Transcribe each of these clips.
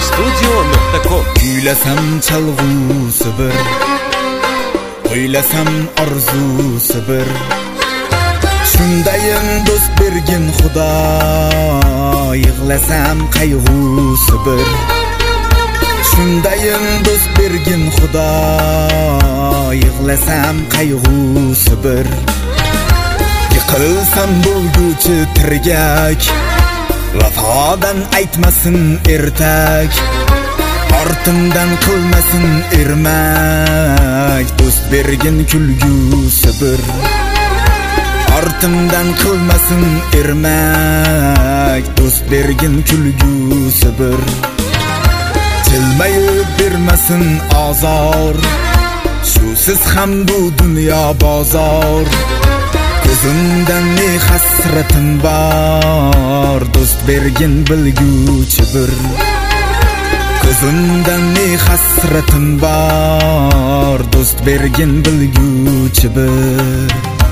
Nozimstudio.com Kuylasam chalg'usi bir, o'ylasam orzusi bir. Shundayim do'st bergin Xudo, yig'lasam qayg'usi bir. Shundayim do'st bergin Xudo, yig'lasam qayg'usi bir. Yiqilsam bo'lguchi tirgak, vafodan aytmasin ertak. Ortimdan qilmasin ermak, do'st bergin kulgusi bir. Ortimdan qilmasin ermak, do'st bergin kulgusi bir. Jilmayib bermasin azor, shusiz ham bu dunyo bozor. Ko'zimdan ne hasratim bor, do'st bergin bilguchi bir. Ko'zimdan ne hasratim bor, do'st bergin bilguchi bir.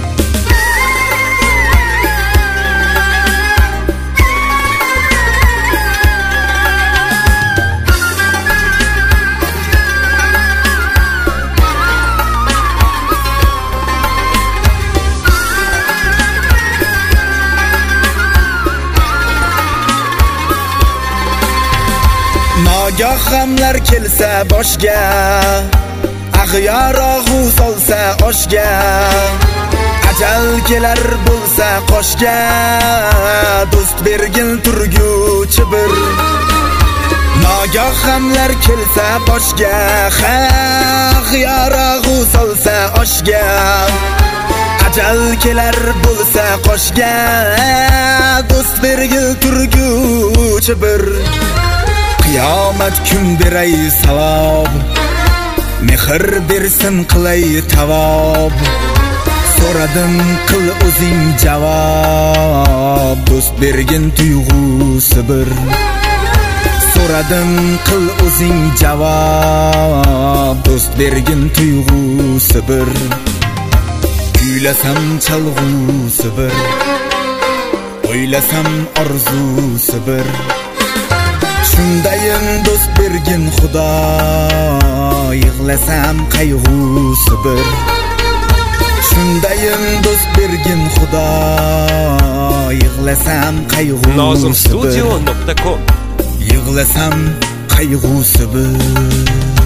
Nogahomlar kelsa boshga, ag'yor og'u solsa oshga. Ajal kelar bo'lsa qoshga, do'st bergin turguchi bir. Nogahomlar kelsa boshga, ag'yor og'u solsa oshga. Ajal kelar bo'lsa qoshga, do'st bergin turguchi bir. Qiyomat kun beray savob, mehr bersin qilay tavob. So'radim qil o'zing javob, do'st bergin tuyg'usi bir. So'radim qil o'zing javob, do'st bergin tuyg'usi bir. Kuylasam chalg'usi bir, o'ylasam orzusi bir. Shundayim do'st bergin Xudo, yig'lasam qayg'usi bir. Shundayim do'st bergin Xudo, yig'lasam qayg'usi bir. Nozimstudio.com Yig'lasam qayg'usi bir.